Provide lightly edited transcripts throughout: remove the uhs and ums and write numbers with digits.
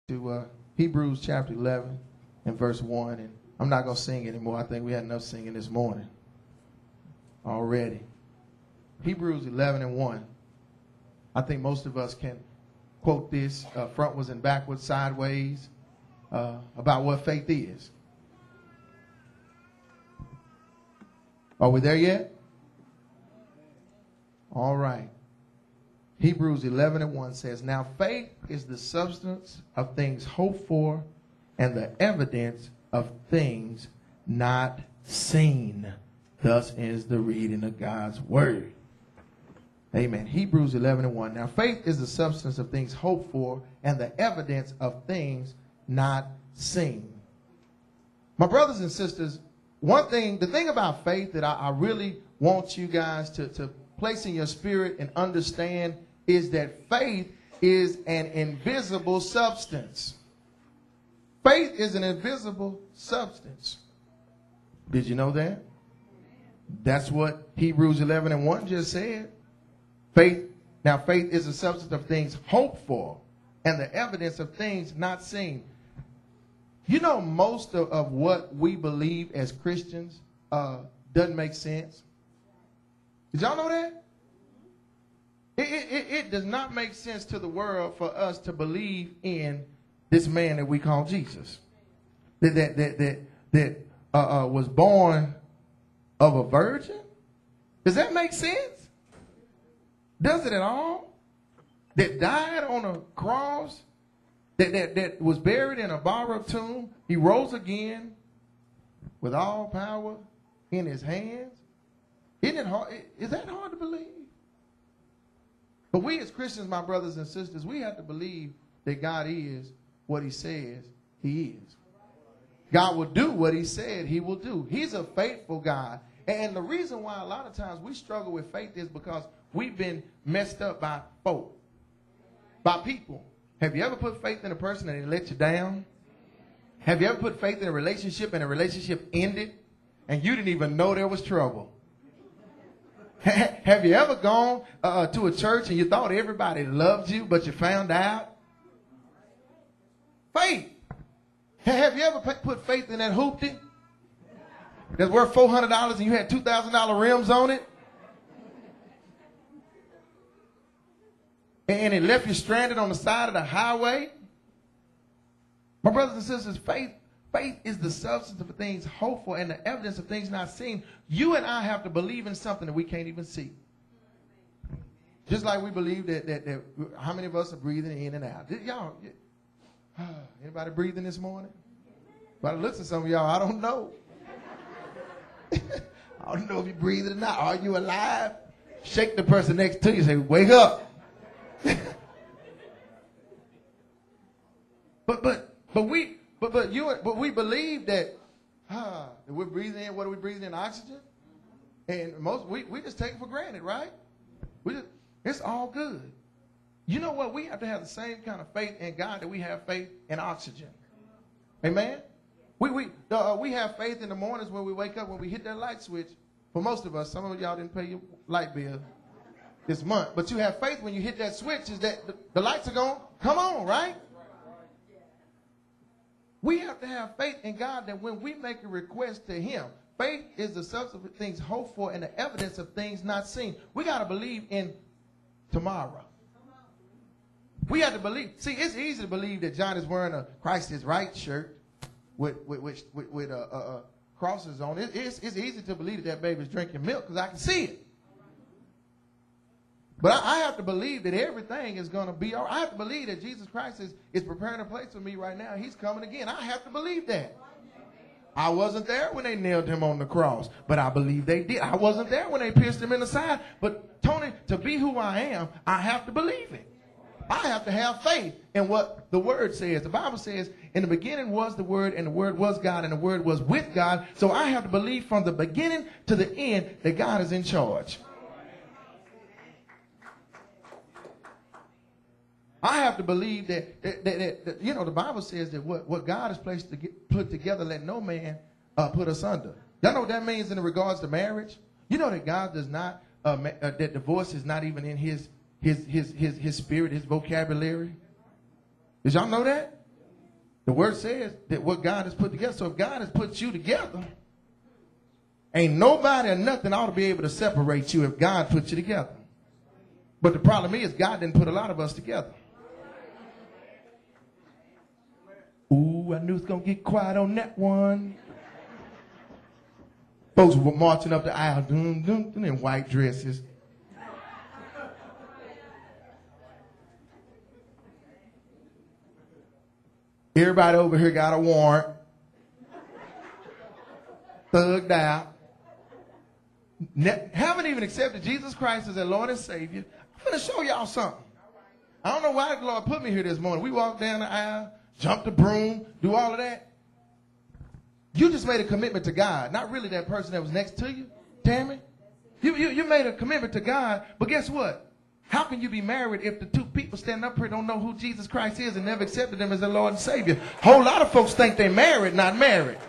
to Hebrews chapter 11 and verse 1. And I'm not going to sing anymore. I think we had enough singing this morning already. Hebrews 11 and 1. I think most of us can quote this frontwards and backwards, sideways, about what faith is. Are we there yet? All right. Hebrews 11 and 1 says, "Now faith is the substance of things hoped for and the evidence of things not seen. Thus is the reading of God's word." Amen. Hebrews 11 and 1. "Now faith is the substance of things hoped for and the evidence of things not seen." My brothers and sisters, the thing about faith that I really want you guys to place in your spirit and understand is that faith is an invisible substance. Faith is an invisible substance. Did you know that? That's what Hebrews 11 and 1 just said. Faith is the substance of things hoped for and the evidence of things not seen. You know, most of what we believe as Christians doesn't make sense. Did y'all know that? It does not make sense to the world for us to believe in this man that we call Jesus, that was born of a virgin. Does that make sense? Does it at all? That died on a cross, that was buried in a borrowed tomb. He rose again with all power in his hands. Isn't it hard? Is that hard to believe? But we as Christians, my brothers and sisters, we have to believe that God is what he says he is. God will do what he said he will do. He's a faithful God. And the reason why a lot of times we struggle with faith is because we've been messed up by folk, by people. Have you ever put faith in a person and they let you down? Have you ever put faith in a relationship and the relationship ended and you didn't even know there was trouble? Have you ever gone to a church and you thought everybody loved you, but you found out? Faith. Have you ever put faith in that hoopty that's worth $400 and you had $2,000 rims on it? And it left you stranded on the side of the highway? My brothers and sisters, faith is the substance of things hoped for and the evidence of things not seen. You and I have to believe in something that we can't even see. Just like we believe that how many of us are breathing in and out? Y'all, anybody breathing this morning? By the looks of some of y'all, I don't know. I don't know if you're breathing or not. Are you alive? Shake the person next to you and say, "Wake up." But we believe that we're breathing in. What are we breathing in? Oxygen. And we just take it for granted, right? It's all good. You know what? We have to have the same kind of faith in God that we have faith in oxygen. Amen. We have faith in the mornings when we wake up, when we hit that light switch. For most of us, some of y'all didn't pay your light bill this month, but you have faith when you hit that switch is that the lights are going to come on, right? We have to have faith in God that when we make a request to him, faith is the substance of things hoped for and the evidence of things not seen. We got to believe in tomorrow. We have to believe. See, it's easy to believe that John is wearing a Christ is Right shirt with crosses on it. It's easy to believe that baby's drinking milk because I can see it. But I have to believe that everything is going to be all right. I have to believe that Jesus Christ is preparing a place for me right now. He's coming again. I have to believe that. I wasn't there when they nailed him on the cross, but I believe they did. I wasn't there when they pierced him in the side. But, Tony, to be who I am, I have to believe it. I have to have faith in what the Word says. The Bible says, in the beginning was the Word, and the Word was God, and the Word was with God. So I have to believe from the beginning to the end that God is in charge. I have to believe that the Bible says that what God has put together, let no man put asunder. Y'all know what that means in regards to marriage? You know that God does not, that divorce is not even in his spirit, his vocabulary. Did y'all know that? The word says that what God has put together. So if God has put you together, ain't nobody or nothing ought to be able to separate you if God put you together. But the problem is God didn't put a lot of us together. Ooh, I knew it was going to get quiet on that one. Folks were marching up the aisle in white dresses. Everybody over here got a warrant. Thugged out. Haven't even accepted Jesus Christ as their Lord and Savior. I'm going to show y'all something. I don't know why the Lord put me here this morning. We walked down the aisle, jumped the broom, do all of that. You just made a commitment to God, not really that person that was next to you, Tammy. You made a commitment to God, but guess what? How can you be married if the two people standing up here don't know who Jesus Christ is and never accepted him as their Lord and Savior? Whole lot of folks think they're married, not married.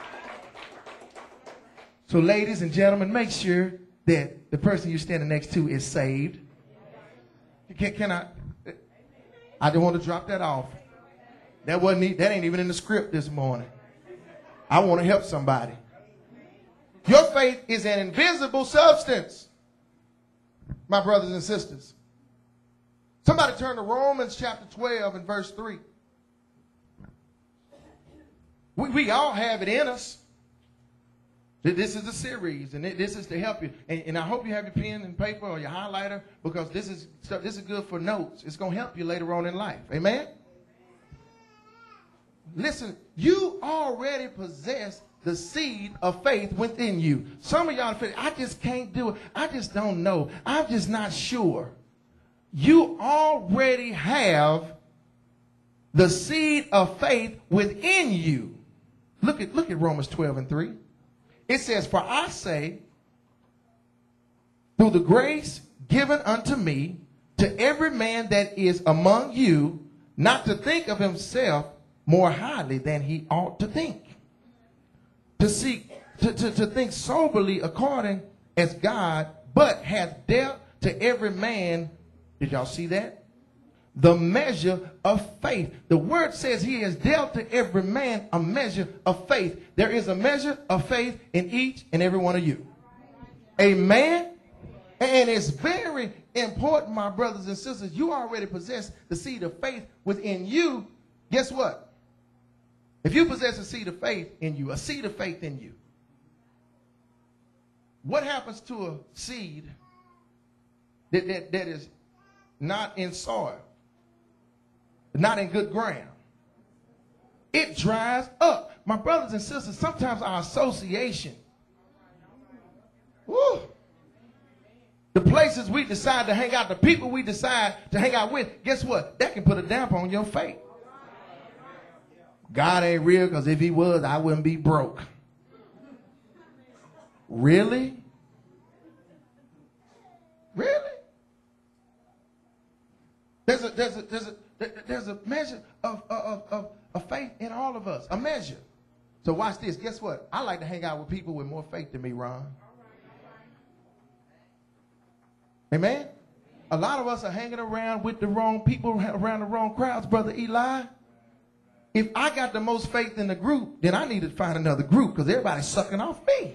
So ladies and gentlemen, make sure that the person you're standing next to is saved. Can I just want to drop that off. That ain't even in the script this morning. I want to help somebody. Your faith is an invisible substance, my brothers and sisters. Somebody turn to Romans chapter 12 and verse 3. We all have it in us. This is a series, and this is to help you. And I hope you have your pen and paper or your highlighter, because this is good for notes. It's going to help you later on in life. Amen? Listen, you already possess the seed of faith within you. Some of y'all feel, I just can't do it. I just don't know. I'm just not sure. You already have the seed of faith within you. Look at Romans 12 and 3. It says, for I say, through the grace given unto me, to every man that is among you, not to think of himself more highly than he ought to think. To think soberly according as God, but hath dealt to every man, did y'all see that? The measure of faith. The word says he has dealt to every man a measure of faith. There is a measure of faith in each and every one of you. Amen? And it's very important, my brothers and sisters, you already possess the seed of faith within you. Guess what? If you possess a seed of faith in you, what happens to a seed that is not in soil, not in good ground? It dries up. My brothers and sisters, sometimes our association, the places we decide to hang out, the people we decide to hang out with, guess what? That can put a damper on your faith. God ain't real, because if he was, I wouldn't be broke. Really? Really? There's a measure of faith in all of us. A measure. So watch this. Guess what? I like to hang out with people with more faith than me, Ron. Amen? A lot of us are hanging around with the wrong people, around the wrong crowds, Brother Eli. If I got the most faith in the group, then I need to find another group, because everybody's sucking off me.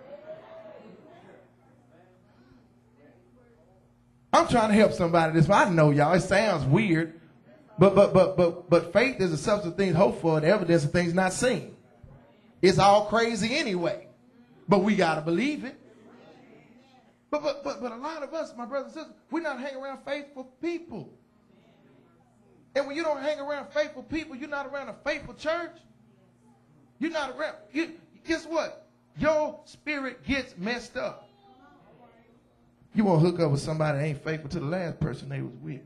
I'm trying to help somebody this. I know, y'all, it sounds weird, but faith is a substance of things hoped for and evidence of things not seen. It's all crazy anyway, but we got to believe it. But a lot of us, my brothers and sisters, we're not hanging around faithful people. And when you don't hang around faithful people, you're not around a faithful church. You're not around. Guess what? Your spirit gets messed up. You won't hook up with somebody that ain't faithful to the last person they was with.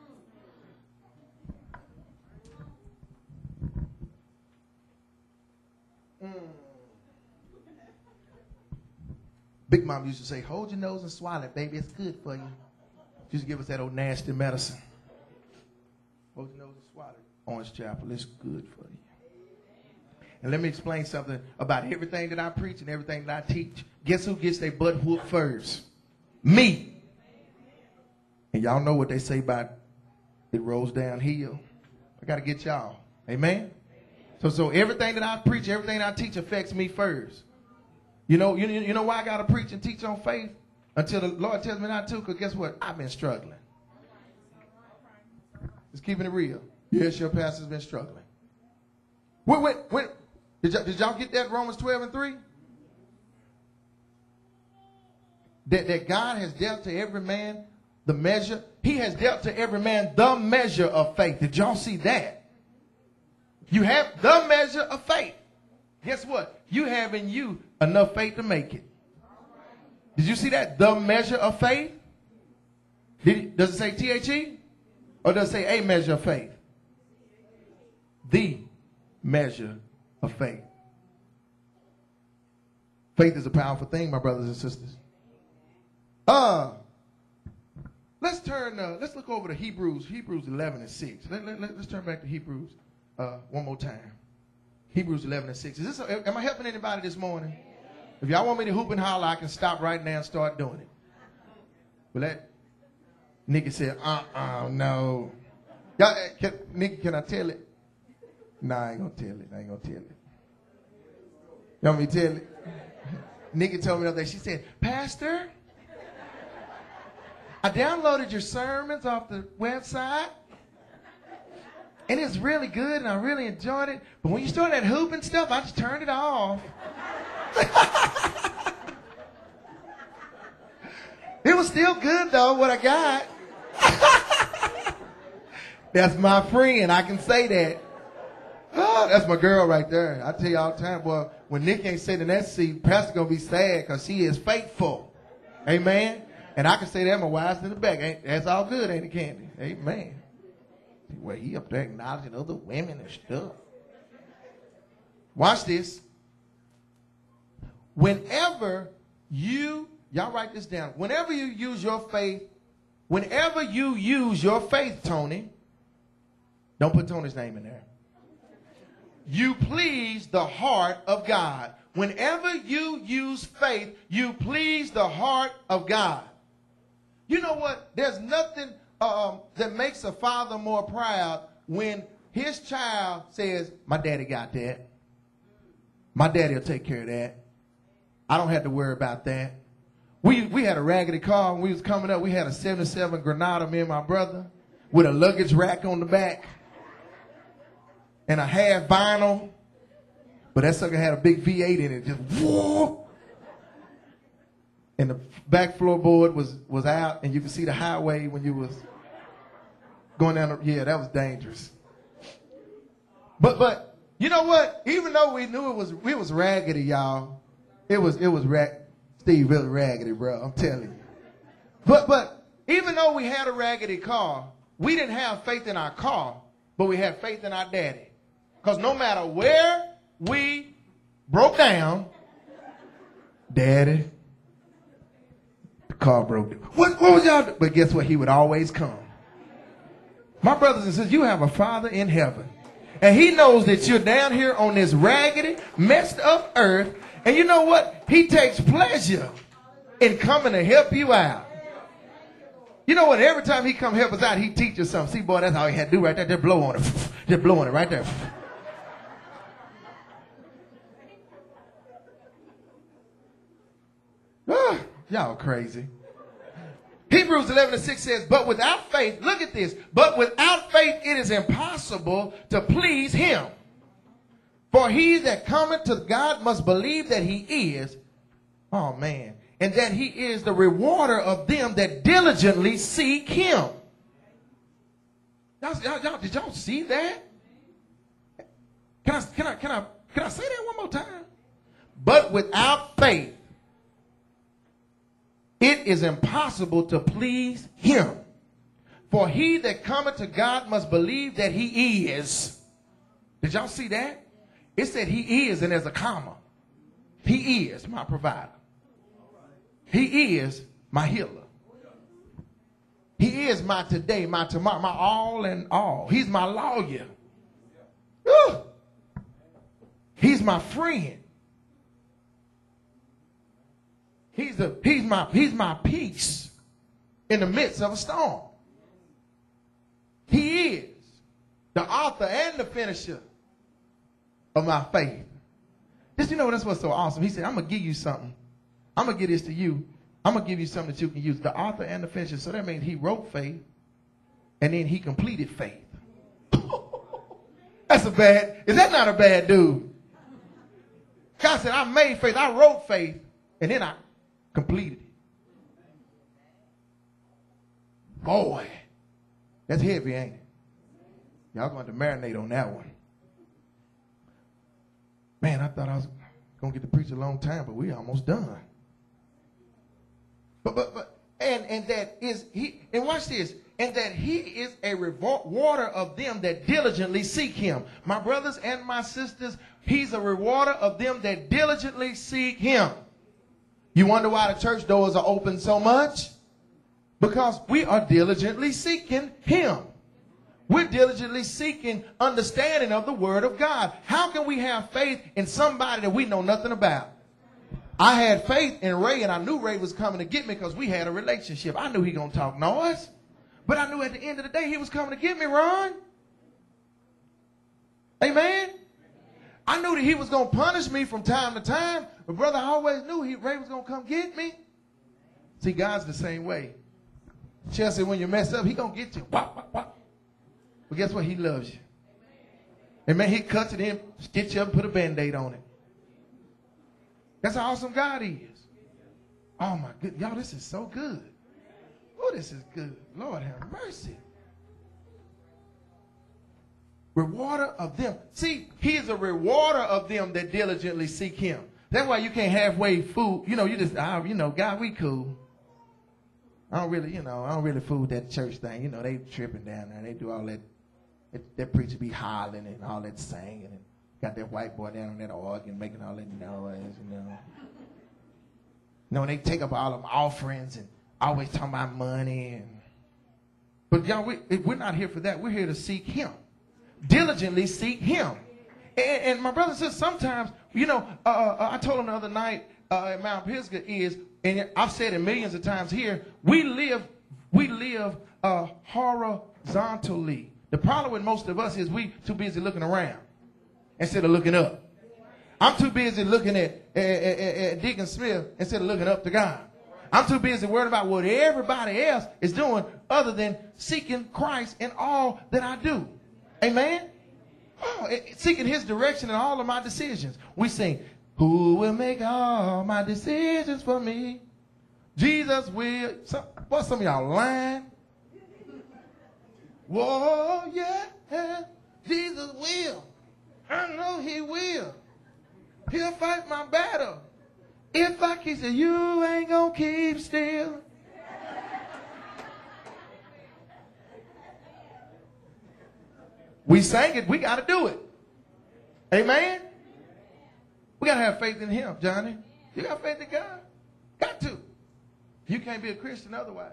Big Mom used to say, hold your nose and swallow it, baby. It's good for you. She used to give us that old nasty medicine. Hold your nose and swallow it. Orange Chapel, it's good for you. And let me explain something about everything that I preach and everything that I teach. Guess who gets their butt whooped first? Me. And y'all know what they say about it rolls downhill. I got to get y'all. Amen? So everything that I preach, everything I teach affects me first. You know why I got to preach and teach on faith? Until the Lord tells me not to, because guess what? I've been struggling. Just keeping it real. Yes, your pastor's been struggling. When did y'all get that Romans 12:3? That God has dealt to every man the measure. He has dealt to every man the measure of faith. Did y'all see that? You have the measure of faith. Guess what? You have in you enough faith to make it. Did you see that? The measure of faith? Does it say THE? Or does it say a measure of faith? The measure of faith. Faith is a powerful thing, my brothers and sisters. Let's look over to Hebrews 11:6. Let's turn back to Hebrews one more time. Hebrews 11:6. Am I helping anybody this morning? If y'all want me to hoop and holler, I can stop right now and start doing it. But that nigga said, no. Y'all, nigga, can I tell it? Nah, I ain't gonna tell it. You want me to tell it? Nigga told me the other day, she said, Pastor, I downloaded your sermons off the website, and it's really good, and I really enjoyed it. But when you started that hooping stuff, I just turned it off. It was still good, though, what I got. That's my friend. I can say that. Oh, that's my girl right there. I tell you all the time, boy, when Nick ain't sitting in that seat, Pastor going to be sad because she is faithful. Amen. And I can say that my wife's in the back. That's all good, ain't it, Candy? Amen. Well, he up there acknowledging other women and stuff. Watch this. Whenever y'all write this down. Whenever you use your faith, Tony, don't put Tony's name in there. You please the heart of God. Whenever you use faith, you please the heart of God. You know what? There's nothing that makes a father more proud when his child says, my daddy got that. My daddy will take care of that. I don't have to worry about that. We had a raggedy car when we was coming up. We had a 77 Granada, me and my brother, with a luggage rack on the back and a half vinyl. But that sucker had a big V8 in it. Just whoop. And the back floorboard was out, and you could see the highway when you was going down. Yeah, that was dangerous. But you know what? Even though we knew it was raggedy, y'all. It was Steve really raggedy, bro. I'm telling you. But even though we had a raggedy car, we didn't have faith in our car, but we had faith in our daddy. Because no matter where we broke down, Daddy, the car broke down. What was y'all doing? But guess what? He would always come. My brothers and sisters, you have a Father in heaven. And he knows that you're down here on this raggedy, messed up earth. And you know what? He takes pleasure in coming to help you out. You know what? Every time he come help us out, he teaches something. See, boy, that's all he had to do right there. Just blow on it. Just blow on it right there. Y'all crazy. Hebrews 11:6 says, but without faith, look at this. But without faith, it is impossible to please him. For he that cometh to God must believe that he is, oh man, and that he is the rewarder of them that diligently seek him. Y'all, did y'all see that? Can I say that one more time? But without faith, it is impossible to please him. For he that cometh to God must believe that he is. Did y'all see that? It said he is, and there's a comma. He is my provider. He is my healer. He is my today, my tomorrow, my all and all. He's my lawyer. Woo! He's my friend. He's my peace in the midst of a storm. He is the author and the finisher of my faith. Just, you know, that's what's so awesome. He said, I'm going to give you something. I'm going to give this to you. I'm going to give you something that you can use. The author and the finisher. So that means he wrote faith and then he completed faith. Is that not a bad dude? God said, I made faith. I wrote faith and then I completed it. Boy, that's heavy, ain't it? Y'all going to marinate on that one. Man, I thought I was going to get to preach a long time, but we almost done. And that is he, and watch this, and that he is a rewarder of them that diligently seek him. My brothers and my sisters, he's a rewarder of them that diligently seek him. You wonder why the church doors are open so much? Because we are diligently seeking him. We're diligently seeking understanding of the word of God. How can we have faith in somebody that we know nothing about? I had faith in Ray, and I knew Ray was coming to get me because we had a relationship. I knew he going to talk noise. But I knew at the end of the day he was coming to get me, Ron. Amen? I knew that he was going to punish me from time to time. But brother, I always knew Ray was going to come get me. See, God's the same way. Chelsea, when you mess up, he going to get you. Wop, wop, wop. But guess what? He loves you. Amen. He cuts it in, stitch you up, and put a Band-Aid on it. That's how awesome God is. Oh, my goodness. Y'all, this is so good. Oh, this is good. Lord have mercy. Rewarder of them. See, he is a rewarder of them that diligently seek him. That's why you can't halfway fool. You know, you just, God, we cool. I don't really fool with that church thing. You know, they tripping down there. They do all that. That preacher be hollering and all that singing and got that white boy down on that organ making all that noise, you know. And they take up all of my offerings and always talking about money. But y'all, we're not here for that. We're here to seek him. Diligently seek him. And my brother says sometimes, I told him the other night at Mount Pisgah is, and I've said it millions of times here, we live horizontally. The problem with most of us is we too busy looking around instead of looking up. I'm too busy looking at Deacon Smith instead of looking up to God. I'm too busy worried about what everybody else is doing other than seeking Christ in all that I do. Amen? Seeking his direction in all of my decisions. We sing, who will make all my decisions for me? Jesus will. Some of y'all lying. Whoa, yeah, Jesus will. I know he will. He'll fight my battle. If I keep saying, you ain't gonna keep still. We sang it, we got to do it. Amen? We got to have faith in him, Johnny. You got faith in God? Got to. You can't be a Christian otherwise.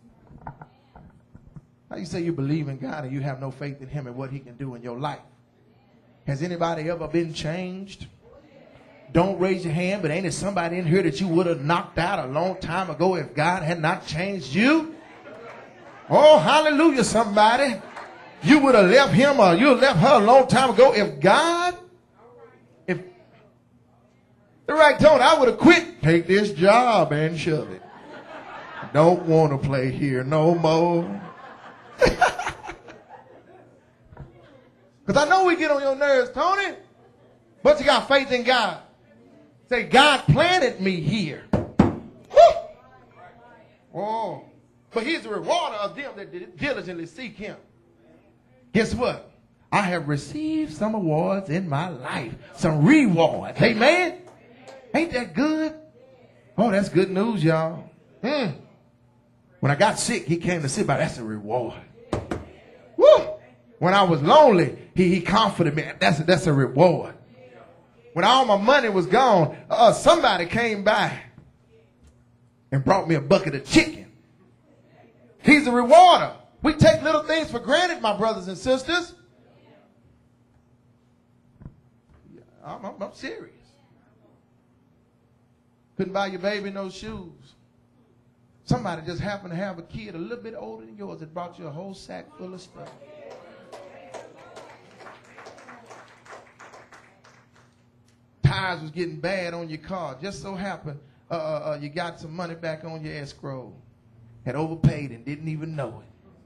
How you say you believe in God and you have no faith in him and what he can do in your life? Has anybody ever been changed? Don't raise your hand, but ain't there somebody in here that you would have knocked out a long time ago if God had not changed you? Oh, hallelujah, somebody. You would have left him or you would have left her a long time ago if the right tone, I would have quit. Take this job and shove it. Don't want to play here no more. Because I know we get on your nerves, Tony, but you got faith in God. Say, God planted me here. Woo! Oh, but he's the rewarder of them that diligently seek him. Guess what? I have received some awards in my life. Some rewards. Amen? Ain't that good? Oh, that's good news, y'all. When I got sick, he came to sit by. That's a reward. Woo! When I was lonely, he comforted me. That's a reward. When all my money was gone, somebody came by and brought me a bucket of chicken. He's a rewarder. We take little things for granted, my brothers and sisters. I'm serious. Couldn't buy your baby no shoes. Somebody just happened to have a kid a little bit older than yours that brought you a whole sack full of stuff. tires was getting bad on your car. Just so happened you got some money back on your escrow. Had overpaid and didn't even know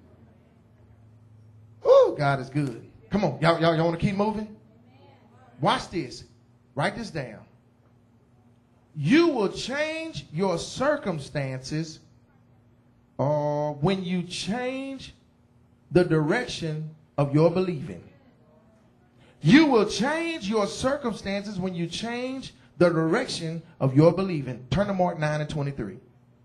it. Ooh, God is good. Come on, y'all want to keep moving? Watch this. Write this down. You will change your circumstances when you change the direction of your believing. You will change your circumstances when you change the direction of your believing. Turn to Mark 9 and 23.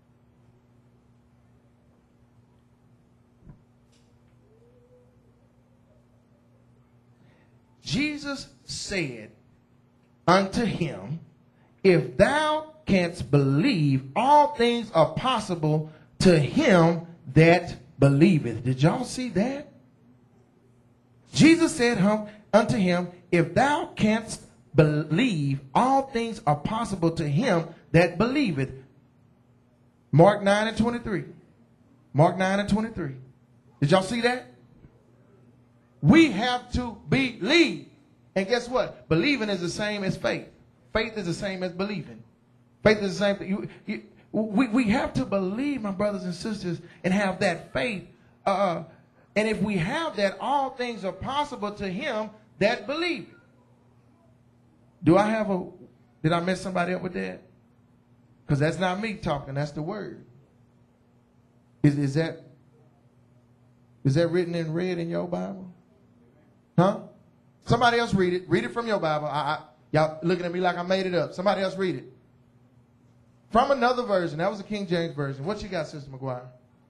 Jesus said unto him, if thou canst believe, all things are possible to him that believeth. Did y'all see that? Jesus said unto him, if thou canst believe, all things are possible to him that believeth. Mark 9 and 23. Mark 9 and 23. Did y'all see that? We have to believe. And guess what? Believing is the same as faith. Faith is the same as believing. Faith is the same thing. We have to believe, my brothers and sisters, and have that faith. And if we have that, all things are possible to him that believe. Did I mess somebody up with that? Because that's not me talking, that's the word. Is that written in red in your Bible? Huh? Somebody else read it. Read it from your Bible. Y'all looking at me like I made it up. Somebody else read it. From another version. That was the King James Version. What you got, Sister McGuire?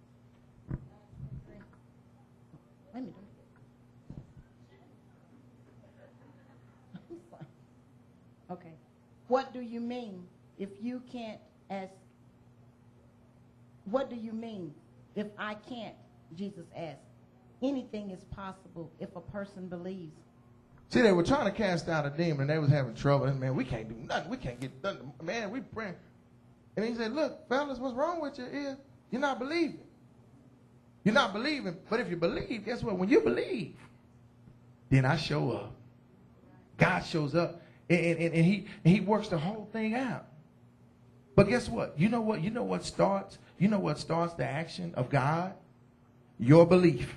Okay. What do you mean if you can't ask? What do you mean if I can't? Jesus asked. Anything is possible if a person believes. See, they were trying to cast out a demon, and they was having trouble. And, man, we can't do nothing. We can't get nothing. Man, we praying. And he said, look, fellas, what's wrong with you is you're not believing. You're not believing. But if you believe, guess what? When you believe, then I show up. God shows up, and he works the whole thing out. But guess what? You know what? You know what starts the action of God? Your belief.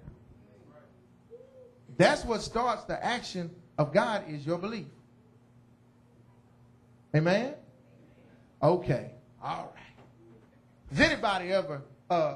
That's what starts the action of God is your belief. Amen? Okay. All right. Has anybody ever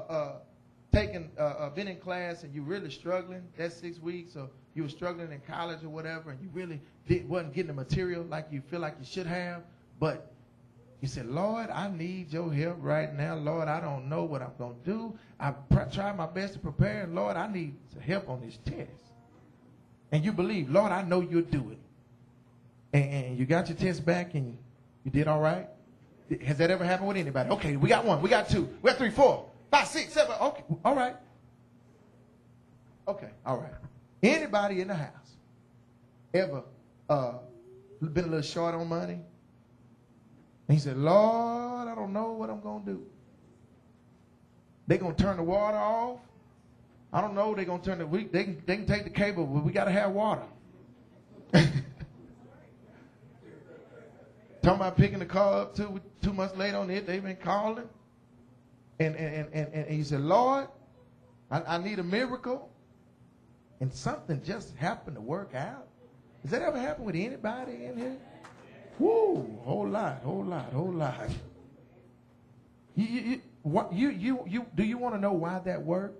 been in class and you really struggling that 6 weeks, or you were struggling in college or whatever, and you really wasn't getting the material like you feel like you should have, but you said, Lord, I need your help right now. Lord, I don't know what I'm going to do. I tried my best to prepare, and Lord, I need some help on this test. And you believe, Lord, I know you'll do it. And you got your test back and you did all right? Has that ever happened with anybody? Okay, we got 1, we got 2, we got 3, 4, 5, 6, 7. Okay, all right. Okay, all right. Anybody in the house ever been a little short on money? And he said, Lord, I don't know what I'm going to do. They're going to turn the water off. I don't know. They're going to turn they can take the cable, but we got to have water. Talking about picking the car up 2 months later on it. They've been calling. And he said, Lord, I need a miracle. And something just happened to work out. Has that ever happened with anybody in here? Woo, whole lot. Do you want to know why that worked?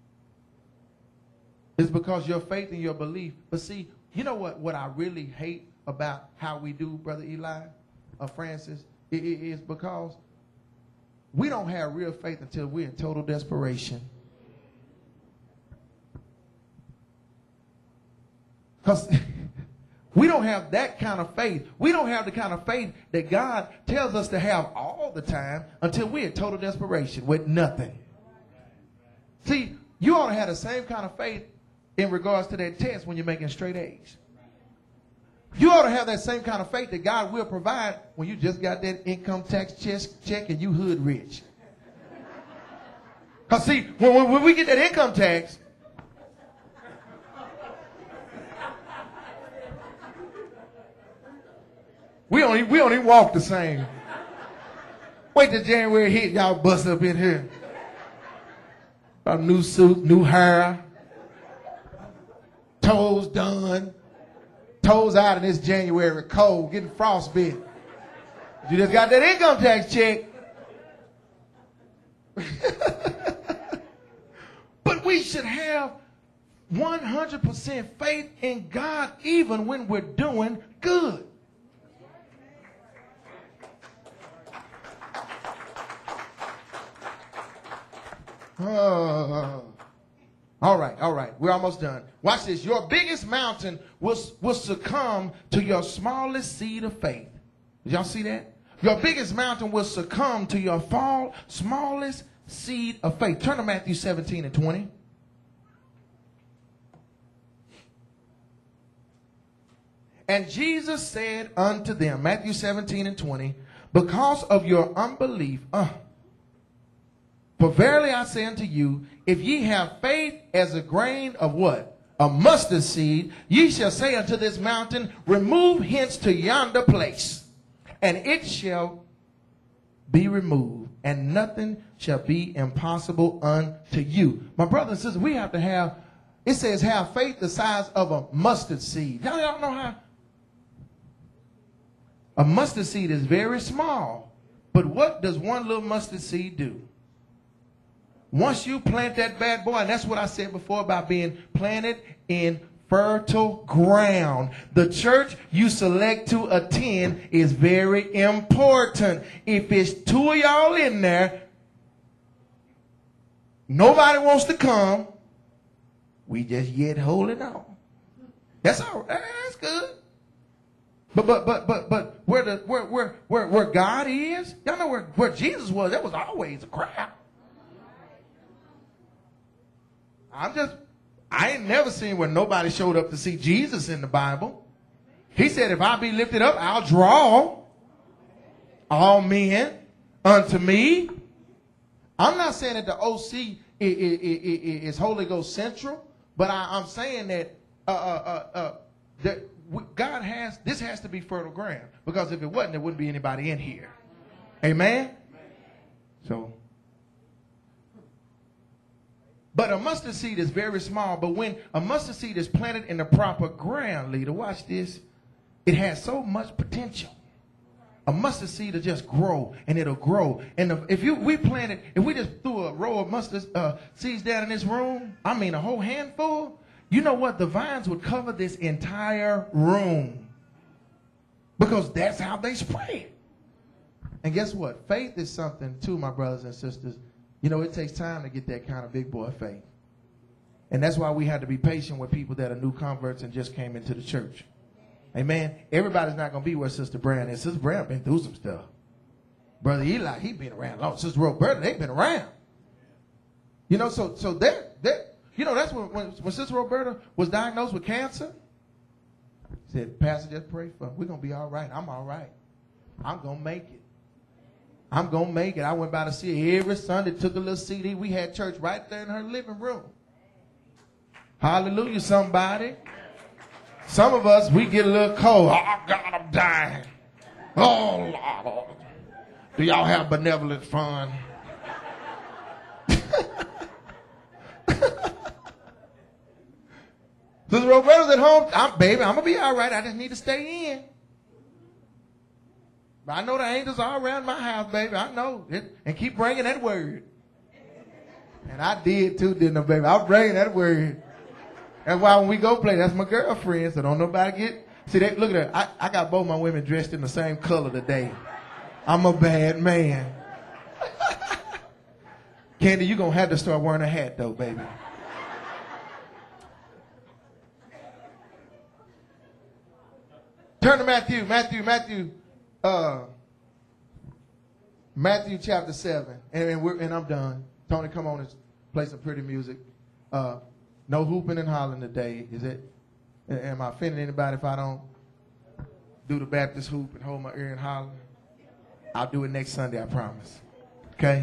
It's because your faith and your belief. But see, you know what I really hate about how we do, Brother Eli, Francis, it is because we don't have real faith until we're in total desperation. Because we don't have that kind of faith. We don't have the kind of faith that God tells us to have all the time until we're in total desperation with nothing. See, you ought to have the same kind of faith in regards to that test when you're making straight A's. You ought to have that same kind of faith that God will provide when you just got that income tax check and you hood rich. Because see, when we get that income tax, We don't even walk the same. Wait till January hit, y'all bust up in here. A new suit, new hair, toes done, toes out in this January cold, getting frostbitten. You just got that income tax check. But we should have 100% faith in God even when we're doing good. All right. We're almost done. Watch this. Your biggest mountain will succumb to your smallest seed of faith. Did y'all see that? Your biggest mountain will succumb to your smallest seed of faith. Turn to Matthew 17 and 20. And Jesus said unto them, Matthew 17 and 20, because of your unbelief, for verily I say unto you, if ye have faith as a grain of what? A mustard seed, ye shall say unto this mountain, remove hence to yonder place, and it shall be removed, and nothing shall be impossible unto you. My brothers and sisters, we have to have, it says have faith the size of a mustard seed. Y'all know how? A mustard seed is very small, but what does one little mustard seed do? Once you plant that bad boy, and that's what I said before about being planted in fertile ground. The church you select to attend is very important. If it's two of y'all in there, nobody wants to come, we just yet holding on. That's all right. That's good. But where God is, y'all know where Jesus was, there was always a crowd. I ain't never seen where nobody showed up to see Jesus in the Bible. He said, if I be lifted up, I'll draw all men unto me. I'm not saying that the OC is Holy Ghost Central, but I'm saying that God has, this has to be fertile ground. Because if it wasn't, there wouldn't be anybody in here. Amen? So, but a mustard seed is very small. But when a mustard seed is planted in the proper ground, leader, watch this. It has so much potential. A mustard seed will just grow, and it'll grow. And if we just threw a row of mustard seeds down in this room, I mean a whole handful, you know what? The vines would cover this entire room. Because that's how they spread. And guess what? Faith is something, too, my brothers and sisters. You know, it takes time to get that kind of big boy faith. And that's why we have to be patient with people that are new converts and just came into the church. Amen. Everybody's not going to be where Sister Brown is. Sister Brown been through some stuff. Brother Eli, he been around long. Sister Roberta, they been around. You know, so they're you know, that's when Sister Roberta was diagnosed with cancer. Said, Pastor, just pray for her. We're going to be all right. I'm all right. I'm going to make it. I'm going to make it. I went by to see her every Sunday, took a little CD. We had church right there in her living room. Hallelujah, somebody. Some of us, we get a little cold. Oh, God, I'm dying. Oh, Lord. Do y'all have benevolent fund? Sister Roberta's at home. Baby, I'm going to be all right. I just need to stay in. But I know the angels are around my house, baby. I know it. And keep bringing that word. And I did too, didn't I, baby? I'll bring that word. That's why when we go play, that's my girlfriend, so don't nobody get... See, look at her. I got both my women dressed in the same color today. I'm a bad man. Candy, you're going to have to start wearing a hat, though, baby. Turn to Matthew chapter 7. And I'm done. Tony, come on and play some pretty music. No hooping and hollering today. Am I offending anybody if I don't do the Baptist hoop and hold my ear and holler? I'll do it next Sunday, I promise. Okay?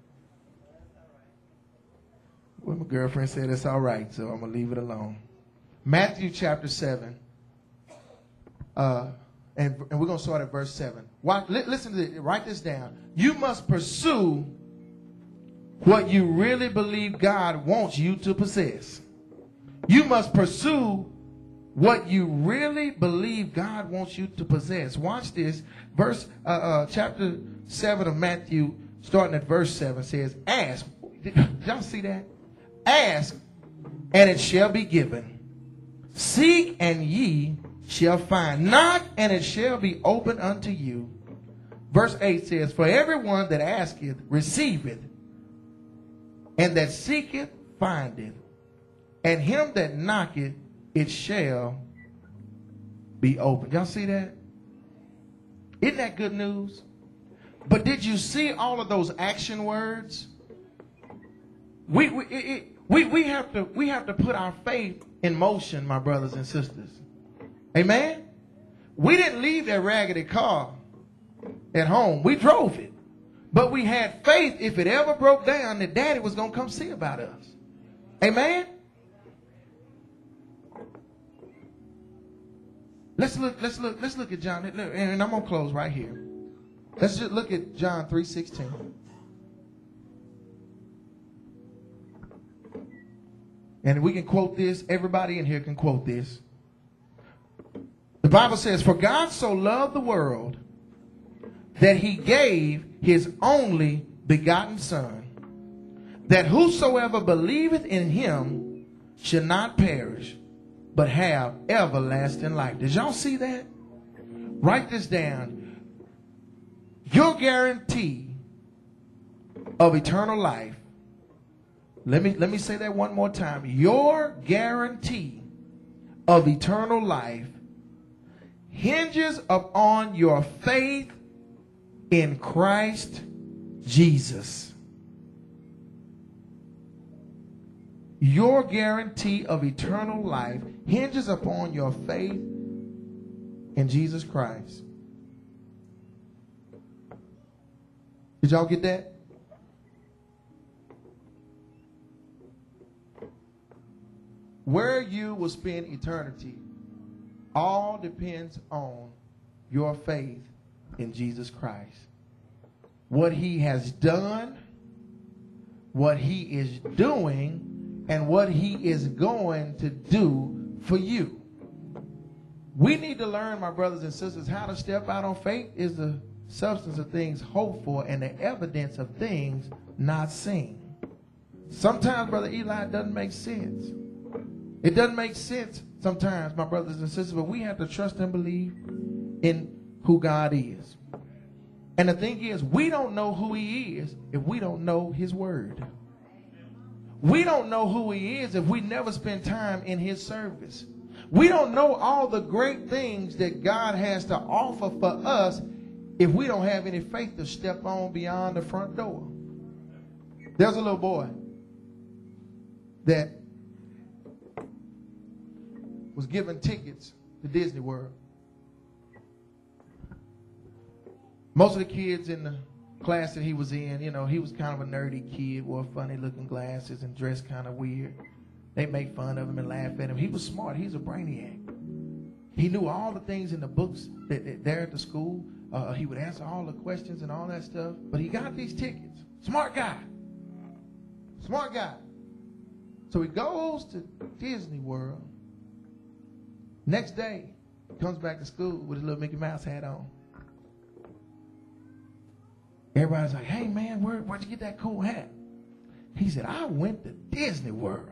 Well, my girlfriend said it's all right, so I'm going to leave it alone. Matthew chapter 7. and we're going to start at verse 7. Listen to this. Write this down. You must pursue what you really believe God wants you to possess. You must pursue what you really believe God wants you to possess. Watch this. Chapter 7 of Matthew, starting at verse 7, says, ask. Did y'all see that? Ask, and it shall be given. Seek, and ye shall find. Knock, and it shall be opened unto you. Verse 8 says, for everyone that asketh receiveth, and that seeketh findeth, and him that knocketh it shall be opened. Y'all see that? Isn't that good news? But did you see all of those action words? We have to put our faith in motion, my brothers and sisters. Amen? We didn't leave that raggedy car at home. We drove it. But we had faith if it ever broke down that Daddy was going to come see about us. Amen? Let's look at John, and I'm going to close right here. Let's just look at John 3:16. And we can quote this. Everybody in here can quote this. The Bible says, for God so loved the world that he gave his only begotten Son, that whosoever believeth in him should not perish, but have everlasting life. Did y'all see that? Write this down. Your guarantee of eternal life. Let me say that one more time. Your guarantee of eternal life hinges upon your faith in Christ Jesus. Your guarantee of eternal life hinges upon your faith in Jesus Christ. Did y'all get that? Where you will spend eternity all depends on your faith in Jesus Christ. What he has done, what he is doing, and what he is going to do for you. We need to learn, my brothers and sisters, how to step out on faith is the substance of things hoped for and the evidence of things not seen. Sometimes, Brother Eli, it doesn't make sense. It doesn't make sense sometimes, my brothers and sisters, but we have to trust and believe in who God is. And the thing is, we don't know who he is if we don't know his word. We don't know who he is if we never spend time in his service. We don't know all the great things that God has to offer for us if we don't have any faith to step on beyond the front door. There's a little boy that was given tickets to Disney World. Most of the kids in the class that he was in, you know, he was kind of a nerdy kid, wore funny looking glasses and dressed kind of weird. They make fun of him and laugh at him. He was smart. He's a brainiac. He knew all the things in the books that there at the school. He would answer all the questions and all that stuff. But he got these tickets. Smart guy. Smart guy. So he goes to Disney World. Next day, he comes back to school with his little Mickey Mouse hat on. Everybody's like, hey, man, where'd you get that cool hat? He said, I went to Disney World.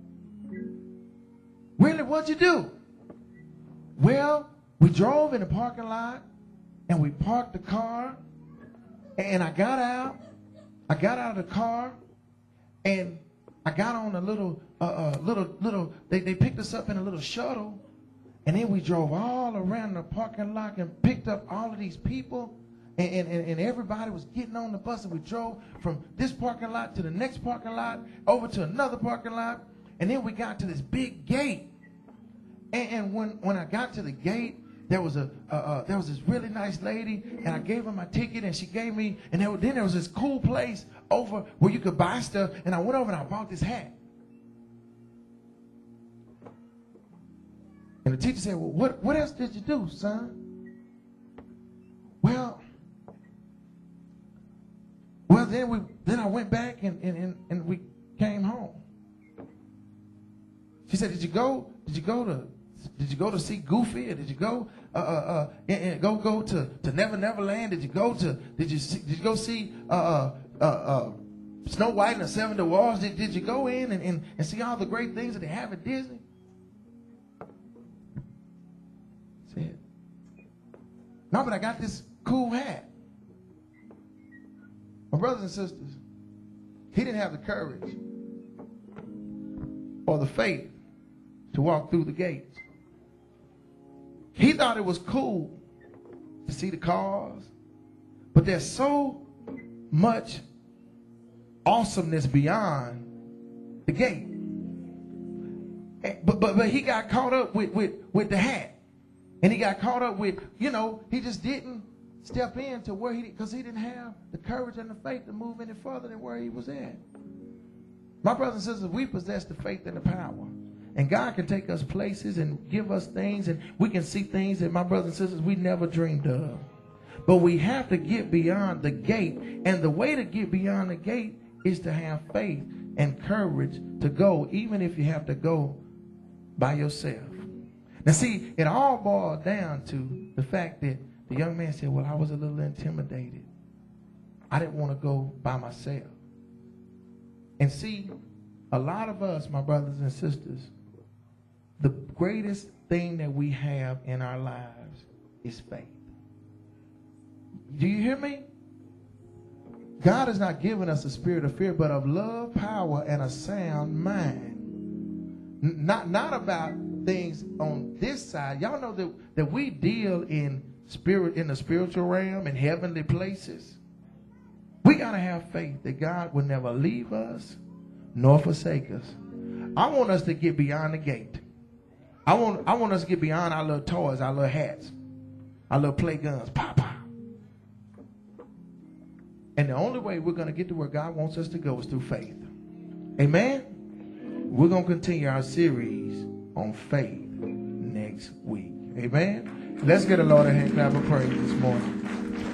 Really, what'd you do? Well, we drove in the parking lot, and we parked the car, and I got out of the car, and I got on a little, they picked us up in a little shuttle, and then we drove all around the parking lot and picked up all of these people, and everybody was getting on the bus, and we drove from this parking lot to the next parking lot, over to another parking lot, and then we got to this big gate. And when I got to the gate, there was this really nice lady, and I gave her my ticket, and she gave me, and then there was this cool place over where you could buy stuff, and I went over and I bought this hat. And the teacher said, well, what else did you do, son? then I went back and we came home. She said, did you go to see Goofy? Or did you go go to Never Never Land? Did you go see Snow White and the Seven Dwarfs? Did you go in and see all the great things that they have at Disney? Said, no, but I got this cool hat. My brothers and sisters, he didn't have the courage or the faith to walk through the gates. He thought it was cool to see the cars, but there's so much awesomeness beyond the gate. But he got caught up with the hat, and he got caught up with, he just didn't step into where because he didn't have the courage and the faith to move any further than where he was at. My brothers and sisters, we possess the faith and the power. And God can take us places and give us things, and we can see things that, my brothers and sisters, we never dreamed of. But we have to get beyond the gate. And the way to get beyond the gate is to have faith and courage to go, even if you have to go by yourself. Now see, it all boiled down to the fact that the young man said, well, I was a little intimidated. I didn't want to go by myself. And see, a lot of us, my brothers and sisters, the greatest thing that we have in our lives is faith. Do you hear me? God has not given us a spirit of fear, but of love, power, and a sound mind. Not about things on this side. Y'all know that we deal in the spiritual realm, in heavenly places. We got to have faith that God will never leave us nor forsake us. I want us to get beyond the gate. I want us to get beyond our little toys, our little hats, our little play guns. Pow, pow. And the only way we're going to get to where God wants us to go is through faith. Amen? We're going to continue our series on faith next week. Amen? Let's get a Lord a hand clap of praise this morning.